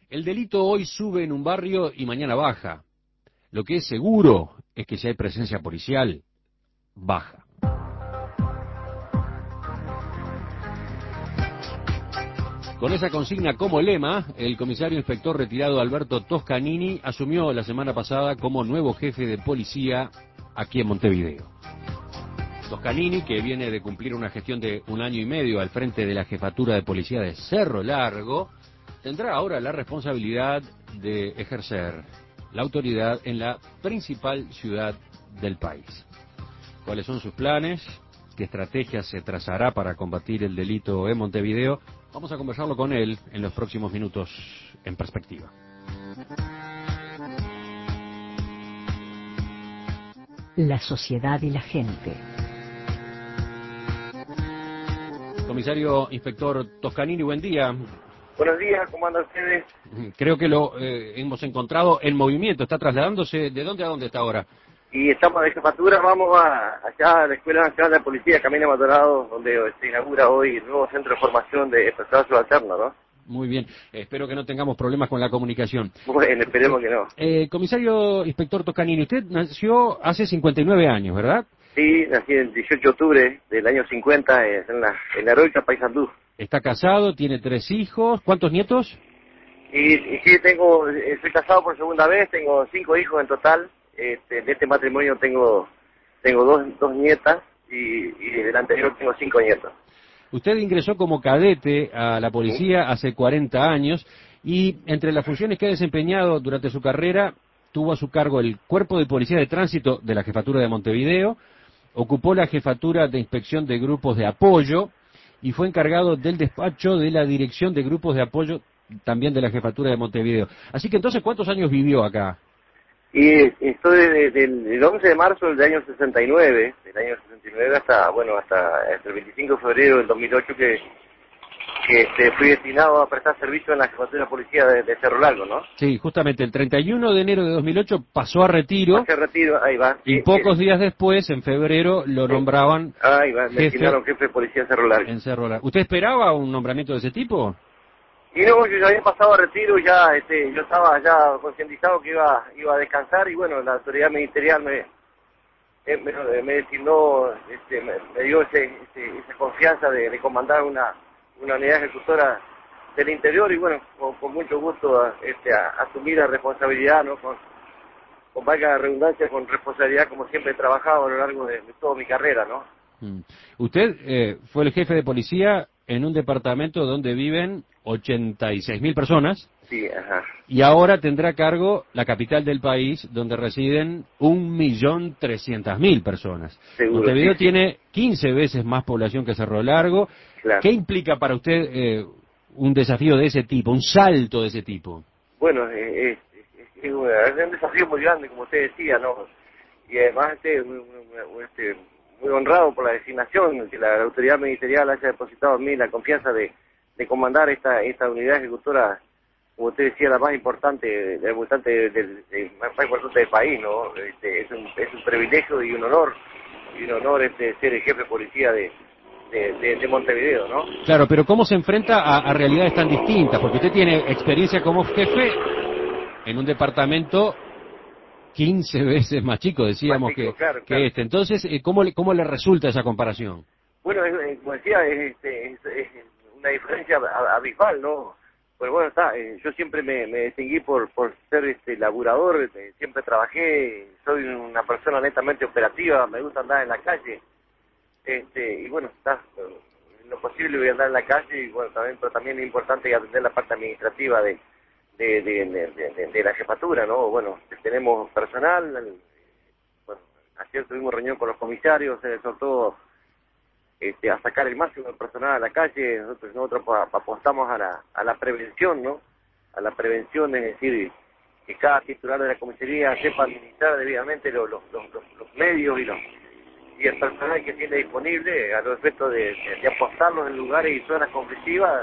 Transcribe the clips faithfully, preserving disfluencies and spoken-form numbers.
El delito hoy sube en un barrio y mañana baja. Lo que es seguro es que si hay presencia policial, baja. Con esa consigna como lema, el comisario inspector retirado Alberto Toscanini asumió la semana pasada como nuevo jefe de policía aquí en Montevideo. Toscanini, que viene de cumplir una gestión de un año y medio al frente de la jefatura de policía de Cerro Largo, tendrá ahora la responsabilidad de ejercer la autoridad en la principal ciudad del país. ¿Cuáles son sus planes? ¿Qué estrategias se trazará para combatir el delito en Montevideo? Vamos a conversarlo con él en los próximos minutos en Perspectiva. La sociedad y la gente. Comisario inspector Toscanini, buen día. Buenos días, ¿cómo andan ustedes? Creo que lo eh, hemos encontrado en movimiento, está trasladándose. ¿De dónde a dónde está ahora? Y estamos de jefatura, vamos a, allá a la Escuela Nacional de Policía, Camino Maldonado, donde se inaugura hoy el nuevo centro de formación de personal subalterno, ¿no? Muy bien, espero que no tengamos problemas con la comunicación. Bueno, esperemos que no. Eh, comisario inspector Toscanini, usted nació hace cincuenta y nueve años, ¿verdad? Sí, nací el dieciocho de octubre del año cincuenta en la, en la heroica Paysandú. Está casado, tiene tres hijos, ¿cuántos nietos? Y, y sí, tengo, estoy casado por segunda vez, tengo cinco hijos en total. Este, de este matrimonio tengo tengo dos, dos nietas y, y del anterior tengo cinco nietos. Usted ingresó como cadete a la policía ¿Sí? hace cuarenta años y entre las funciones que ha desempeñado durante su carrera tuvo a su cargo el Cuerpo de Policía de Tránsito de la Jefatura de Montevideo, ocupó la Jefatura de Inspección de Grupos de Apoyo y fue encargado del despacho de la Dirección de Grupos de Apoyo también de la Jefatura de Montevideo. Así que entonces, ¿cuántos años vivió acá? Y estoy desde de, el once de marzo del año sesenta y nueve, del año sesenta y nueve hasta, bueno, hasta, hasta el veinticinco de febrero del dos mil ocho que, que este, fui destinado a prestar servicio en la Jefatura de Policía de, de Cerro Largo, ¿no? Sí, justamente el treinta y uno de enero de dos mil ocho pasó a retiro. Pasé a retiro, ahí va. Y sí, pocos sí. días después, en febrero, lo sí. nombraban ahí va, me jefe, designaron jefe de Policía de Cerro Largo. En Cerro Largo. ¿Usted esperaba un nombramiento de ese tipo? Y no, yo ya había pasado a retiro, ya este, yo estaba ya concientizado que iba iba a descansar y bueno, la autoridad ministerial me me, me designó, este, me, me dio ese, ese, esa confianza de, de comandar una, una unidad ejecutora del interior y bueno, con, con mucho gusto este, a, asumir la responsabilidad, ¿no? Con, con valga la redundancia, con responsabilidad como siempre he trabajado a lo largo de, de toda mi carrera, ¿no? Mm. Usted eh, fue el jefe de policía en un departamento donde viven ochenta y seis mil personas. Sí, ajá. Y ahora tendrá a cargo la capital del país, donde residen un millón trescientas mil personas. Seguro, Montevideo sí, tiene quince veces más población que Cerro Largo. Claro. ¿Qué implica para usted eh, un desafío de ese tipo, un salto de ese tipo? Bueno, eh, eh, es, es un desafío muy grande, como usted decía, ¿no? Y además este, muy, muy, este, muy honrado por la designación, que la autoridad ministerial haya depositado en mí la confianza de, de comandar esta, esta unidad ejecutora, como usted decía, la más importante, la importante del, del, más importante del país, ¿no? Este, es, un, es un privilegio y un honor, y un honor este, ser el jefe de policía de, de, de, de Montevideo, ¿no? Claro, pero ¿cómo se enfrenta a, a realidades tan distintas? Porque usted tiene experiencia como jefe en un departamento quince veces más chico, decíamos, más chico, que, claro, que claro. este. Entonces, ¿cómo le, cómo le resulta esa comparación? Bueno, es, como decía, es, es, es una diferencia abismal, ¿no? Pues bueno, está, eh, yo siempre me, me distinguí por, por ser este laburador, eh, siempre trabajé, soy una persona netamente operativa, me gusta andar en la calle, este y bueno, está, en lo posible voy a andar en la calle, y bueno, también, pero también es importante atender la parte administrativa de, de, de, de, de, de la jefatura, ¿no? Bueno, tenemos personal, bueno, ayer tuvimos reunión con los comisarios, se exhortó Este, a sacar el máximo del personal a la calle. Nosotros nosotros apostamos a la a la prevención, ¿no? A la prevención, es decir, que cada titular de la comisaría sepa administrar debidamente los, los, los, los medios y los y el personal que tiene disponible a los efectos de, de, de apostarlos en lugares y zonas conflictivas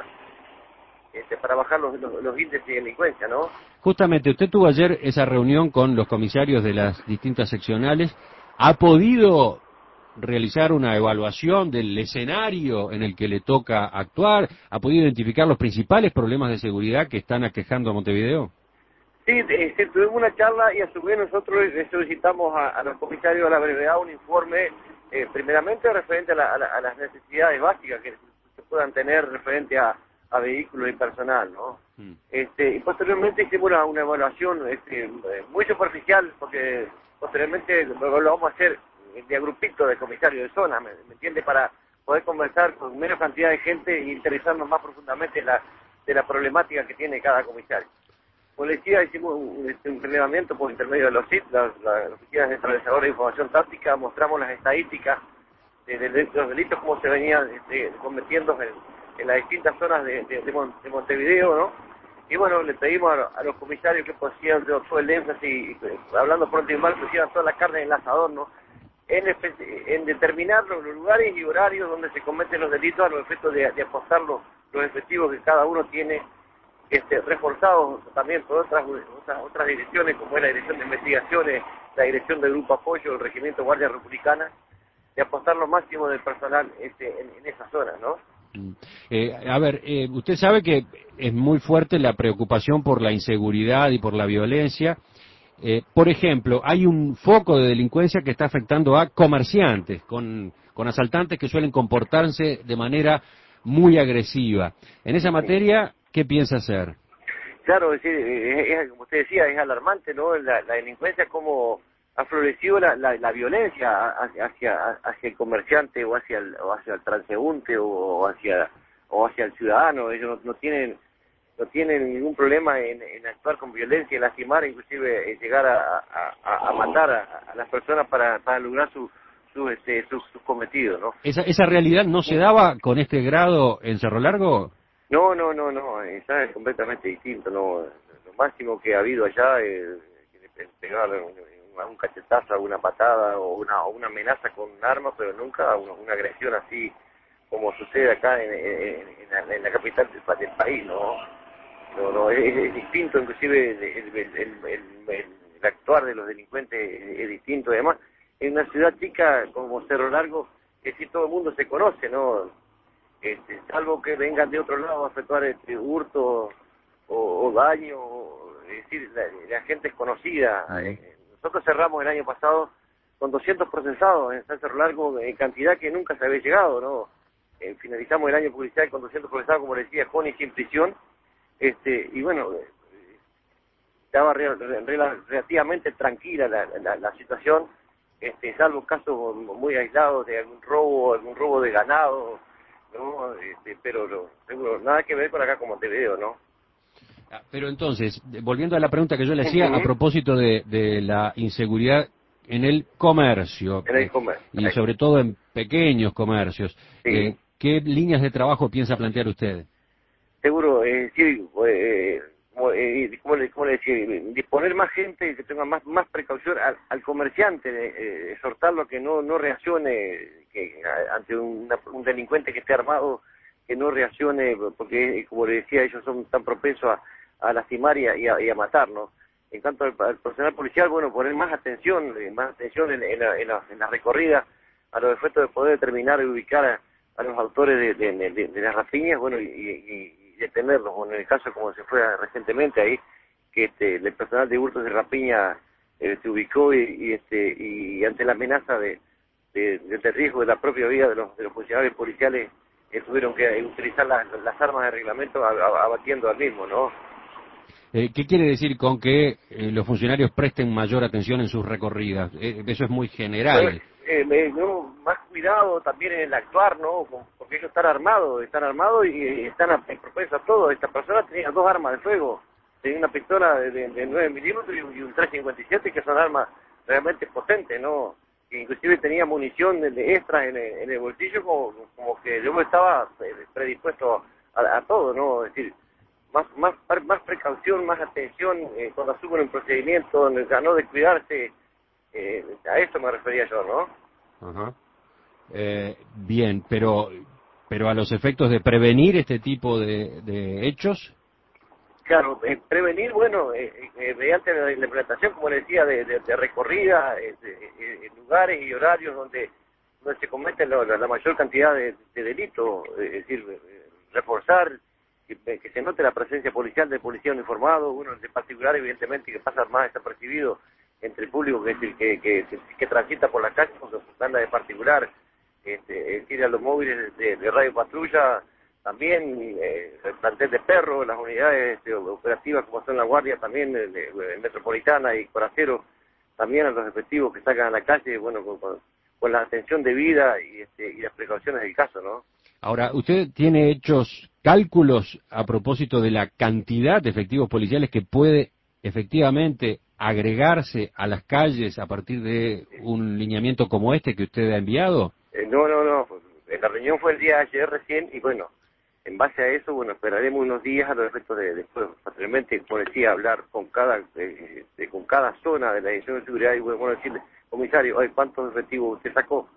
este, para bajar los, los, los índices de delincuencia, ¿no? Justamente, usted tuvo ayer esa reunión con los comisarios de las distintas seccionales. ¿Ha podido realizar una evaluación del escenario en el que le toca actuar? ¿Ha podido identificar los principales problemas de seguridad que están aquejando a Montevideo? Sí, este, tuvimos una charla y a su vez nosotros le solicitamos a, a los comisarios a la brevedad un informe, eh, primeramente referente a, la, a, la, a las necesidades básicas que se puedan tener referente a, a vehículos y personal, ¿no? Mm. Este, y posteriormente hicimos una, una evaluación este, muy superficial, porque posteriormente lo, lo vamos a hacer de agrupito de comisarios de zona, ¿me, me entiende? Para poder conversar con menos cantidad de gente e interesarnos más profundamente en la, de la problemática que tiene cada comisario. Como les decía, hicimos un, un relevamiento por intermedio de los S I T, las, las oficinas centralizadoras de información táctica, mostramos las estadísticas de, de, de los delitos, cómo se venían este, cometiendo en, en las distintas zonas de, de, de, Mon, de Montevideo, ¿no? Y bueno, le pedimos a, a los comisarios que pusieran todo el énfasis, hablando pronto y mal, pusieran toda la carne en el asador, ¿no? En, en determinar los lugares y horarios donde se cometen los delitos a los efectos de, de apostar los, los efectivos que cada uno tiene, Este, reforzados también por otras, otras otras direcciones, como es la Dirección de Investigaciones, la Dirección del Grupo Apoyo, el Regimiento Guardia Republicana, de apostar lo máximo del personal este, en, en esa zona, ¿no? Eh, a ver, eh, usted sabe que es muy fuerte la preocupación por la inseguridad y por la violencia. Eh, por ejemplo, hay un foco de delincuencia que está afectando a comerciantes, con, con asaltantes que suelen comportarse de manera muy agresiva. En esa materia, ¿qué piensa hacer? Claro, es, es, es, como usted decía, es alarmante, ¿no? La, la delincuencia, como ha florecido la, la, la violencia hacia, hacia, hacia el comerciante o hacia el, o hacia el transeúnte o hacia, o hacia el ciudadano. Ellos no, no tienen no tienen ningún problema en, en actuar con violencia, en lastimar, inclusive en llegar a, a, a matar a, a las personas para, para lograr su sus este, su, su cometidos, ¿no? ¿Esa, ¿Esa realidad no se daba con este grado en Cerro Largo? No, no, no, no, ya es completamente distinto, no. Lo máximo que ha habido allá es pegar un, un cachetazo, una patada o una, o una amenaza con un arma, pero nunca una, una agresión así como sucede acá en, en, en, la, en la capital del, del país, ¿no? No, no, es, es distinto, inclusive el, el, el, el, el, el actuar de los delincuentes es, es distinto. Además, en una ciudad chica como Cerro Largo, es decir, todo el mundo se conoce, ¿no? Este, salvo que vengan de otro lado a efectuar este, hurto o, o daño, es decir, la, la gente es conocida. Eh, nosotros cerramos el año pasado con doscientos procesados en San Cerro Largo, en cantidad que nunca se había llegado, ¿no? Eh, finalizamos el año policial con doscientos procesados, como le decía, con y sin prisión. Este, y bueno, estaba re, re, re, relativamente tranquila la, la, la situación, este, salvo casos muy aislados de algún robo, algún robo de ganado, ¿no? Este, pero no, seguro, nada que ver con acá con Montevideo, ¿no? Pero entonces, volviendo a la pregunta que yo le hacía a propósito de, de la inseguridad en el comercio, en el comercio eh, y sobre todo en pequeños comercios, sí. eh, ¿qué líneas de trabajo piensa plantear usted? Seguro, es decir, eh, como, eh, como, le, como le decía, disponer más gente que tenga más más precaución al, al comerciante, eh, exhortarlo a que no no reaccione que ante una, un delincuente que esté armado, que no reaccione, porque como le decía, ellos son tan propensos a, a lastimar y a, y a, y a matar, ¿no? En cuanto al, al personal policial, bueno, poner más atención, más atención en, en, la, en, la, en la recorrida a los efectos de poder determinar y ubicar a, a los autores de, de, de, de las rapiñas, bueno, y, y detenerlos, o en el caso como se fue recientemente ahí, que este, el personal de hurtos de rapiña eh, se ubicó y, y este y ante la amenaza de, de, de riesgo de la propia vida de los, de los funcionarios policiales, eh, tuvieron que utilizar la, las armas de reglamento a, a, abatiendo al mismo, ¿no? Eh, ¿Qué quiere decir con que eh, los funcionarios presten mayor atención en sus recorridas? Eh, eso es muy general. Bueno, eh, me, no, más cuidado también en el actuar, ¿no? Porque ellos están armados, están armados y están propensos a todo. Esta persona tenía dos armas de fuego, tenía una pistola de, de, de nueve milímetros y un tres cincuenta y siete, que son armas realmente potentes, ¿no? Que inclusive tenía munición de, de extra en el, en el bolsillo, como, como que yo estaba predispuesto a, a todo, ¿no? Es decir, más más más precaución, más atención eh, cuando asumen un procedimiento, a no descuidarse. Eh, a eso me refería yo, ¿no? Ajá. Eh, bien, pero pero a los efectos de prevenir este tipo de, de hechos. Claro, eh, prevenir, bueno, eh, eh, mediante la implementación, como le decía, de, de, de recorrida, eh, de, de, de lugares y horarios donde donde se comete la, la, la mayor cantidad de, de delitos, es decir, reforzar, que, que se note la presencia policial de policía uniformado, uno en particular evidentemente que pasa más desapercibido entre el público que, que, que, que, que transita por la calle con su banda de particular, este, es decir, a los móviles de, de radio patrulla, también eh, el plantel de perros, las unidades este, operativas como son la Guardia, también de, de, de Metropolitana y Coraceros, también a los efectivos que sacan a la calle, bueno, con, con, con la atención debida y, este, y las precauciones del caso, ¿no? Ahora, ¿usted tiene hechos cálculos a propósito de la cantidad de efectivos policiales que puede efectivamente agregarse a las calles a partir de un lineamiento como este que usted ha enviado? Eh, no, no, no, la reunión fue el día de ayer recién y bueno, en base a eso, bueno, esperaremos unos días a los efectos de después, posteriormente, como decía, hablar con cada eh, de, con cada zona de la Dirección de Seguridad y bueno, decirle, comisario, oye, ¿cuántos efectivos usted sacó?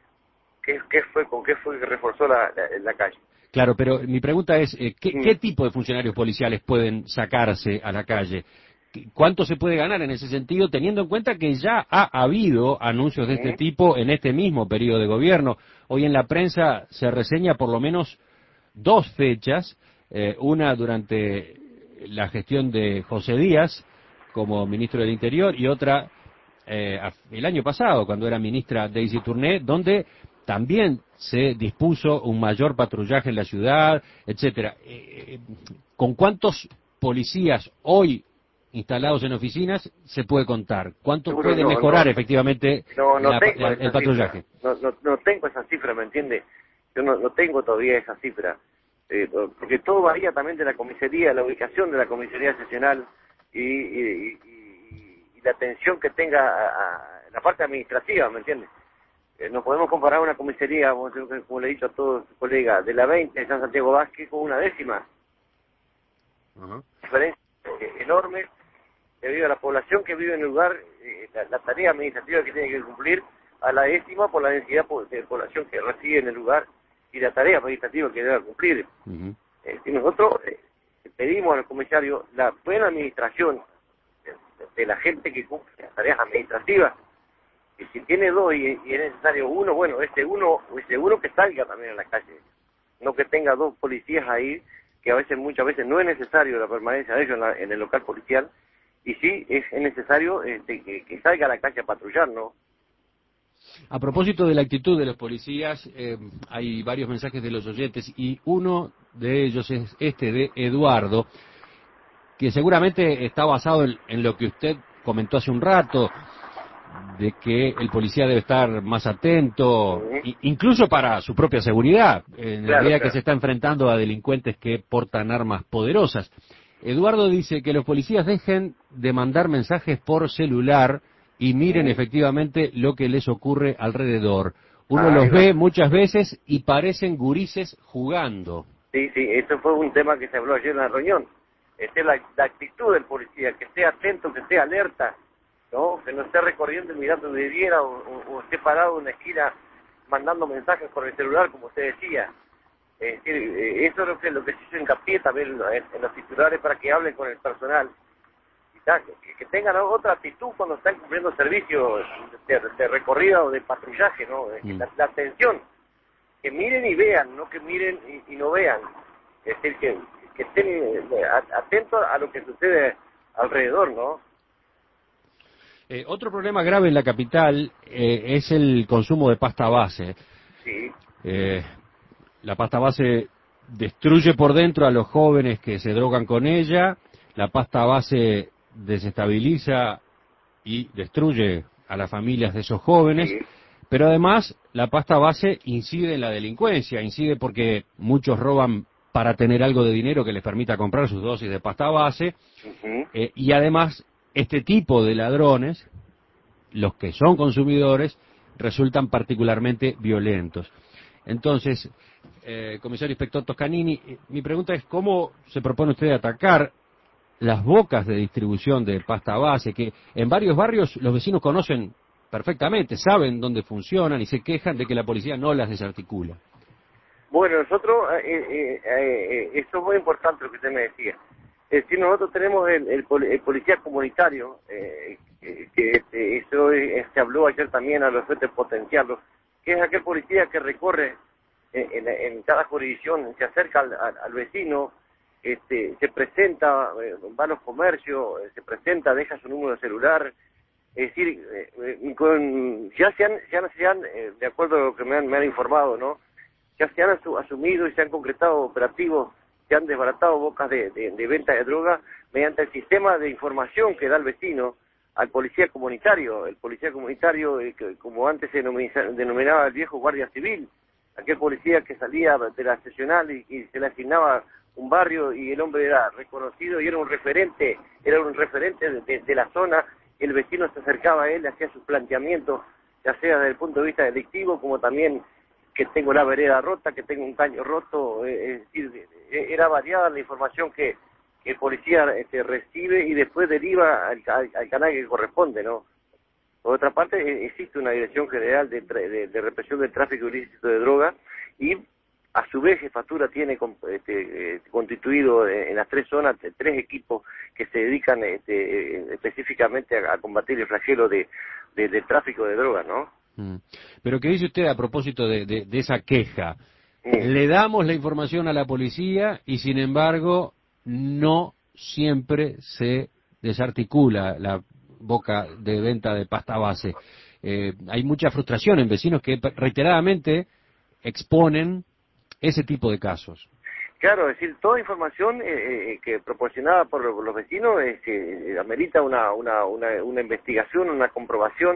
¿Qué, qué fue, con qué fue que reforzó la, la, la calle? Claro, pero mi pregunta es, eh, ¿qué, Mm. ¿qué tipo de funcionarios policiales pueden sacarse a la calle? ¿Cuánto se puede ganar en ese sentido, teniendo en cuenta que ya ha habido anuncios de este Mm. tipo en este mismo periodo de gobierno? Hoy en la prensa se reseña por lo menos dos fechas, eh, una durante la gestión de José Díaz como ministro del Interior y otra eh, el año pasado, cuando era ministra Daisy Tourné, donde también se dispuso un mayor patrullaje en la ciudad, etcétera. Eh, ¿Con cuántos policías hoy instalados en oficinas se puede contar? ¿Cuánto Seguro puede no, mejorar no, efectivamente no, no la, tengo la, esa el patrullaje? cifra, no, no, no tengo esa cifra, ¿me entiende? Yo no, no tengo todavía esa cifra, eh, porque todo varía también de la comisaría, la ubicación de la comisaría seccional y, y, y, y la atención que tenga a, a la parte administrativa, ¿me entiende? Eh, no podemos comparar una comisaría, como, como le he dicho a todos sus colegas, de la veinte de San Santiago Vázquez con una décima. Uh-huh. Diferencia enorme debido a la población que vive en el lugar, eh, la, la tarea administrativa que tiene que cumplir a la décima por la densidad de población que reside en el lugar y la tarea administrativa que debe cumplir. Uh-huh. Eh, si nosotros eh, pedimos al comisario la buena administración de, de la gente que cumple las tareas administrativas, y si tiene dos y, y es necesario uno, bueno, ese uno, ese uno que salga también a la calle, no que tenga dos policías ahí, que a veces, muchas veces no es necesario la permanencia de ellos en, la, en el local policial, y sí es, es necesario este, que, que salga a la calle a patrullar, ¿no? A propósito de la actitud de los policías, eh, hay varios mensajes de los oyentes y uno de ellos es este de Eduardo, que seguramente está basado en, en lo que usted comentó hace un rato, de que el policía debe estar más atento, Uh-huh. incluso para su propia seguridad, en la Claro, medida claro. que se está enfrentando a delincuentes que portan armas poderosas. Eduardo dice que los policías dejen de mandar mensajes por celular y miren Uh-huh. efectivamente lo que les ocurre alrededor. Uno Ah, los ahí va. ve muchas veces y parecen gurises jugando. Sí, sí, eso fue un tema que se habló ayer en la reunión. Este, la, la actitud del policía, que esté atento, que esté alerta, ¿no? Que no esté recorriendo y mirando donde viera o, o, o esté parado en una esquina mandando mensajes por el celular, como usted decía. Es decir, eh, eso es lo que, lo que se hizo hincapié también en, en los titulares para que hablen con el personal. Y tal, que, que tengan otra actitud cuando están cumpliendo servicios de, de recorrida o de patrullaje, ¿no? Mm. La, la atención. Que miren y vean, no que miren y, y no vean. Es decir, que, que estén eh, atentos a lo que sucede alrededor, ¿no? Eh, otro problema grave en la capital eh, es el consumo de pasta base. Sí. Eh, la pasta base destruye por dentro a los jóvenes que se drogan con ella, la pasta base desestabiliza y destruye a las familias de esos jóvenes, Sí. pero además la pasta base incide en la delincuencia, incide porque muchos roban para tener algo de dinero que les permita comprar sus dosis de pasta base, Uh-huh. eh, y además este tipo de ladrones, los que son consumidores, resultan particularmente violentos. Entonces, eh, comisario inspector Toscanini, eh, mi pregunta es cómo se propone usted atacar las bocas de distribución de pasta base, que en varios barrios los vecinos conocen perfectamente, saben dónde funcionan y se quejan de que la policía no las desarticula. Bueno, nosotros, eh, eh, eh, esto es muy importante lo que usted me decía. Es decir, nosotros tenemos el, el, el policía comunitario, eh, que, que este, eso eh, se habló ayer también a los efectos de potenciarlo, que es aquel policía que recorre en, en, en cada jurisdicción, se acerca al, al, al vecino, este, se presenta, eh, va a los comercios, eh, se presenta, deja su número de celular, es decir, eh, eh, con, ya se han, se han, se han eh, de acuerdo a lo que me han, me han informado, ¿no? Ya se han asu, asumido y se han concretado operativos, se han desbaratado bocas de, de, de venta de droga mediante el sistema de información que da el vecino al policía comunitario. El policía comunitario, eh, que, como antes se denominaba el viejo guardia civil, aquel policía que salía de la seccional y, y se le asignaba un barrio y el hombre era reconocido y era un referente, era un referente de, de, de la zona. El vecino se acercaba a él, hacía sus planteamientos, ya sea desde el punto de vista delictivo, como también que tengo la vereda rota, que tengo un caño roto, eh, es decir, era variada la información que, que el policía este, recibe y después deriva al, al, al canal que corresponde, ¿no? Por otra parte, existe una Dirección General de, de, de Represión del Tráfico Ilícito de Drogas y a su vez Jefatura tiene este, eh, constituido en las tres zonas tres equipos que se dedican este, específicamente a, a combatir el flagelo de, de, de tráfico de drogas, ¿no? Mm. Pero ¿qué dice usted a propósito de, de, de esa queja? Sí. Le damos la información a la policía y sin embargo no siempre se desarticula la boca de venta de pasta base. Eh, hay mucha frustración en vecinos que reiteradamente exponen ese tipo de casos. Claro, es decir, toda información eh, eh, que proporcionada por los vecinos es que amerita una, una, una, una investigación, una comprobación,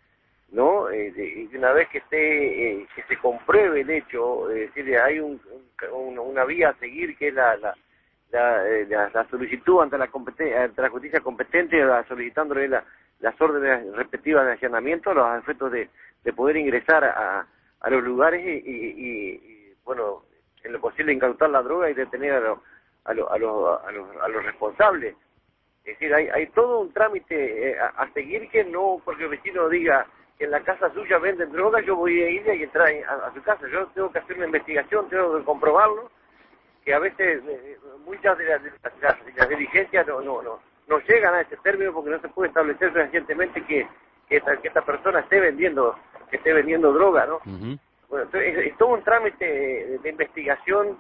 ¿no? Eh, de, y una vez que esté, eh, que se compruebe el hecho, es decir, hay un, un, una vía a seguir que es la, la, la, la, la solicitud ante la, ante la justicia competente, la, solicitándole la, las órdenes respectivas de allanamiento a los efectos de, de poder ingresar a, a los lugares y, y, y, y, bueno, en lo posible incautar la droga y detener a, lo, a, lo, a, lo, a, los, a los responsables. Es decir, hay, hay todo un trámite eh, a, a seguir que no, porque el vecino diga que en la casa suya venden droga, yo voy a ir y entrar a, a su casa. Yo tengo que hacer una investigación, tengo que comprobarlo, que a veces eh, muchas de las, de las, de las diligencias no, no, no, no llegan a ese término porque no se puede establecer fehacientemente que, que, esta, que esta persona esté vendiendo, que esté vendiendo droga, ¿no? Uh-huh. Bueno, entonces es, es todo un trámite de, de investigación,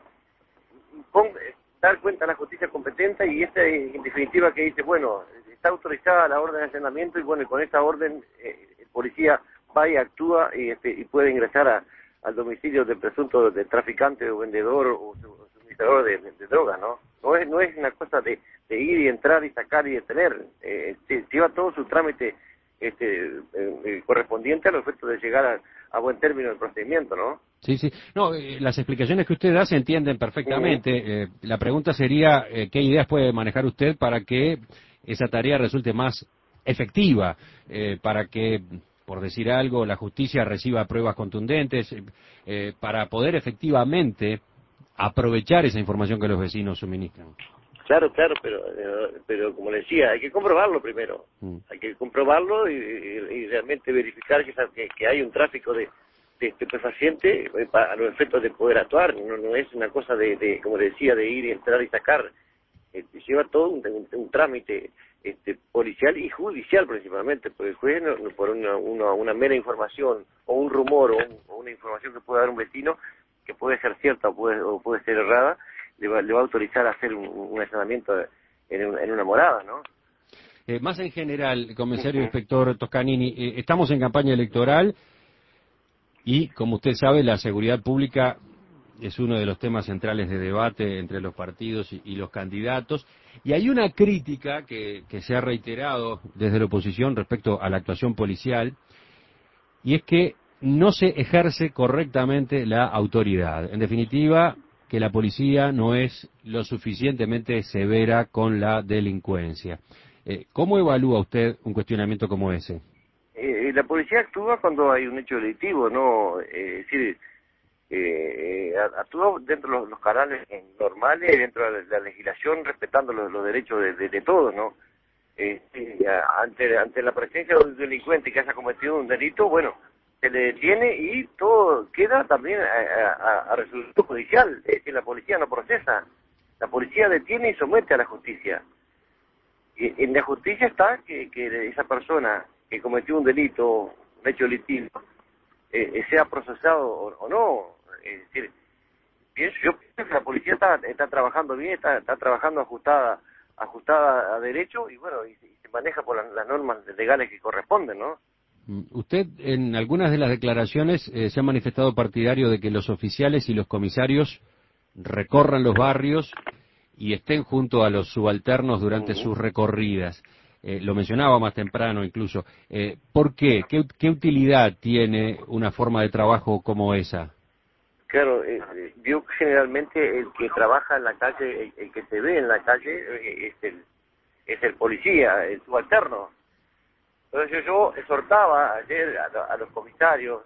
con, dar cuenta a la justicia competente y esta en definitiva que dice, bueno, está autorizada la orden de allanamiento y bueno, y con esta orden eh, el policía va y actúa y, este, y puede ingresar a, al domicilio del presunto de traficante o vendedor o suministrador de, de, de droga, ¿no? No es, no es una cosa de, de ir y entrar y sacar y detener, eh, lleva todo su trámite este eh, eh, correspondiente a los efectos de llegar a, a buen término del procedimiento, ¿no? Sí, sí. No, eh, las explicaciones que usted da se entienden perfectamente. Uh-huh. Eh, la pregunta sería, eh, ¿qué ideas puede manejar usted para que esa tarea resulte más efectiva? Eh, para que, por decir algo, la justicia reciba pruebas contundentes, eh, para poder efectivamente aprovechar esa información que los vecinos suministran. Claro, claro, pero pero como le decía, hay que comprobarlo primero. Mm. Hay que comprobarlo y, y, y realmente verificar que, que, que hay un tráfico de, de estupefaciente a los efectos de poder actuar. No, no es una cosa de, de, como le decía, de ir y entrar y sacar. Eh, lleva todo un, un, un trámite este, policial y judicial principalmente, porque el juez, no, no, por una, una, una mera información o un rumor o, un, o una información que puede dar un vecino, que puede ser cierta o puede, o puede ser errada, le va, le va a autorizar a hacer un, un allanamiento en, un, en una morada, ¿no? Eh, más en general, comisario uh-huh. inspector Toscanini, eh, estamos en campaña electoral y, como usted sabe, la seguridad pública es uno de los temas centrales de debate entre los partidos y, y los candidatos. Y hay una crítica que, que se ha reiterado desde la oposición respecto a la actuación policial, y es que no se ejerce correctamente la autoridad. En definitiva, que la policía no es lo suficientemente severa con la delincuencia. Eh, ¿Cómo evalúa usted un cuestionamiento como ese? Eh, la policía actúa cuando hay un hecho delictivo, ¿no? Eh, es decir, eh, actúa dentro de los, los canales normales, dentro de la, la legislación, respetando los, los derechos de, de, de todos, ¿no? Eh, ante, ante la presencia de un delincuente que haya cometido un delito, bueno, se le detiene y todo queda también a, a, a resolución judicial. Es decir, la policía no procesa, la policía detiene y somete a la justicia. Y en la justicia está que, que esa persona que cometió un delito, un hecho delictivo, eh, sea procesado o, o no. Es decir, pienso, yo pienso que la policía está, está trabajando bien, está, está trabajando ajustada ajustada a derecho y bueno, y, y se maneja por las, las normas legales que corresponden, ¿no? Usted en algunas de las declaraciones eh, se ha manifestado partidario de que los oficiales y los comisarios recorran los barrios y estén junto a los subalternos durante Uh-huh. sus recorridas. Eh, lo mencionaba más temprano incluso. Eh, ¿Por qué? qué? ¿Qué utilidad tiene una forma de trabajo como esa? Claro, eh, eh, yo generalmente el que trabaja en la calle, el, el que te ve en la calle eh, es el es el policía, el subalterno. Entonces yo exhortaba ayer a, a los comisarios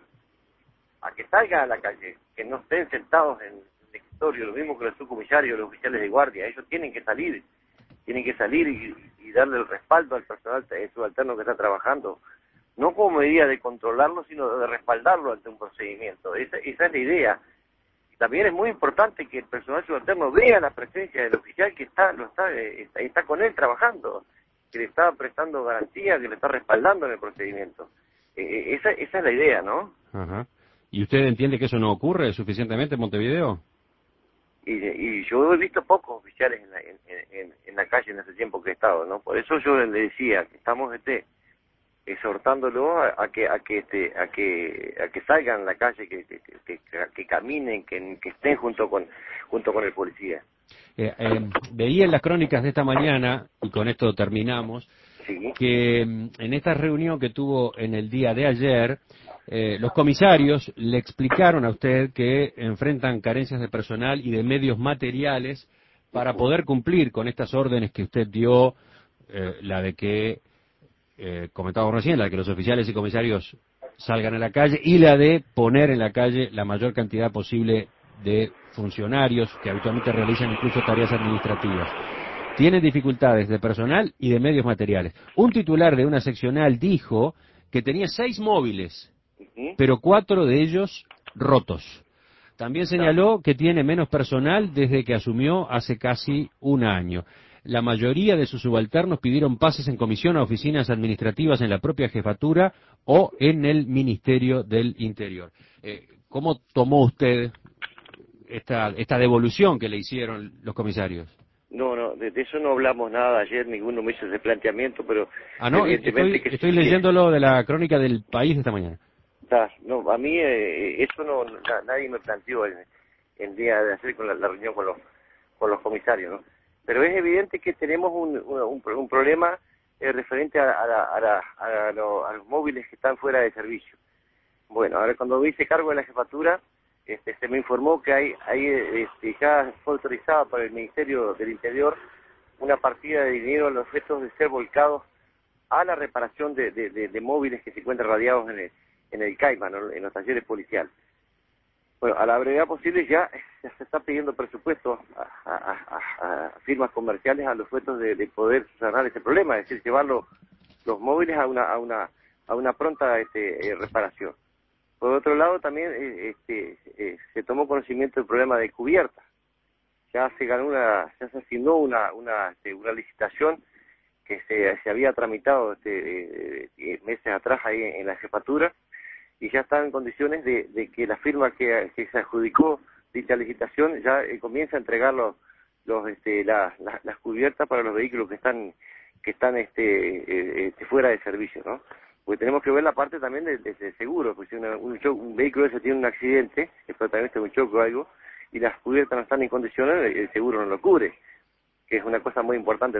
a que salgan a la calle, que no estén sentados en el escritorio, lo mismo que los subcomisarios, los oficiales de guardia. Ellos tienen que salir, tienen que salir y, y darle el respaldo al personal el subalterno que está trabajando. No como medida de controlarlo, sino de respaldarlo ante un procedimiento. Esa, esa es la idea. También es muy importante que el personal subalterno vea la presencia del oficial que está, lo está, está, está con él trabajando, que le está prestando garantía, que le está respaldando en el procedimiento. Eh, esa, esa es la idea, ¿no? Ajá. ¿Y usted entiende que eso no ocurre suficientemente en Montevideo? Y, y yo he visto pocos oficiales en la, en, en, en la calle en ese tiempo que he estado, ¿no? Por eso yo le decía que estamos este exhortándolo a, a que a que este a que a que salgan a la calle, que que, que, que caminen, que, que estén junto con junto con el policía. Eh, eh, veía en las crónicas de esta mañana, y con esto terminamos, Sí. que en esta reunión que tuvo en el día de ayer, eh, los comisarios le explicaron a usted que enfrentan carencias de personal y de medios materiales para poder cumplir con estas órdenes que usted dio, eh, la de que, eh, comentábamos recién, la de que los oficiales y comisarios salgan a la calle y la de poner en la calle la mayor cantidad posible de funcionarios que habitualmente realizan incluso tareas administrativas. Tienen dificultades de personal y de medios materiales. Un titular de una seccional dijo que tenía seis móviles, Uh-huh. pero cuatro de ellos rotos. También señaló que tiene menos personal desde que asumió hace casi un año. La mayoría de sus subalternos pidieron pases en comisión a oficinas administrativas en la propia jefatura o en el Ministerio del Interior. Eh, ¿Cómo tomó usted esta, esta devolución que le hicieron los comisarios? No, no, de, de eso no hablamos nada ayer, ninguno me hizo ese planteamiento, pero Ah, no, evidentemente estoy, que estoy sí, leyéndolo de la crónica del País de esta mañana. está, no, a mí eh, eso no, na, nadie me planteó el, el día de hacer con la, la reunión con los con los comisarios, ¿no? Pero es evidente que tenemos un, un, un problema eh, referente a, a, la, a, la, a, lo, a los móviles que están fuera de servicio. Bueno, ahora cuando me hice cargo de la jefatura, este, se me informó que hay, hay este, ya fue autorizada por el Ministerio del Interior una partida de dinero a los efectos de ser volcados a la reparación de, de, de, de móviles que se encuentran radiados en el, en el CAIMA, ¿no? En los talleres policiales. Bueno, a la brevedad posible ya, ya se está pidiendo presupuesto a, a, a, a firmas comerciales a los efectos de, de poder sanar ese problema, es decir, llevar los, los móviles a una a una a una pronta este, eh, reparación. Por otro lado, también eh, este, eh, se tomó conocimiento del problema de cubierta. Ya se ganó una, ya se asignó una una, este, una licitación que se, se había tramitado este, eh, meses atrás ahí en, en la jefatura, y ya está en condiciones de, de que la firma que, que se adjudicó dicha licitación ya eh, comienza a entregar los, los este, la, la, las cubiertas para los vehículos que están que están este, eh, este, fuera de servicio, ¿no? Porque tenemos que ver la parte también de, de, de seguro, porque si una, un, choque, un vehículo ese tiene un accidente, exactamente un choque o algo, y las cubiertas no están en condiciones, el seguro no lo cubre, que es una cosa muy importante.